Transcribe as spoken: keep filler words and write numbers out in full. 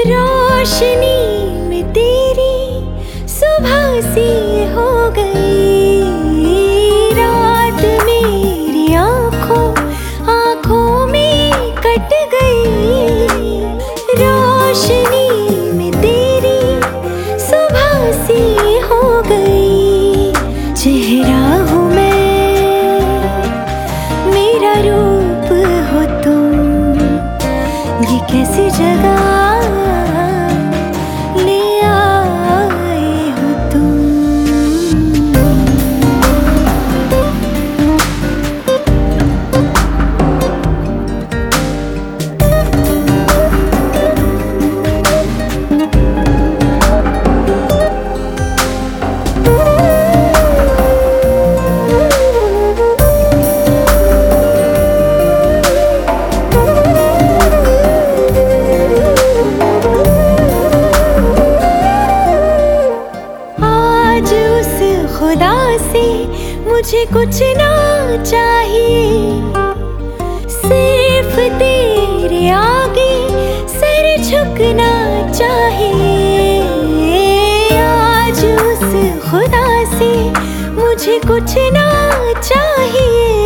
रोशनी में तेरी सुबह सी हो गई, रात मेरी आंखों आंखों में कट गई। रोशनी में तेरी सुबह सी हो गई, चेहरा हूँ मैं, मेरा रूप हो तुम, ये कैसी जगह ले आए हो तुम। खुदा से मुझे कुछ ना चाहिए, सिर्फ तेरे आगे सर झुकना चाहिए। आज उस खुदा से मुझे कुछ ना चाहिए,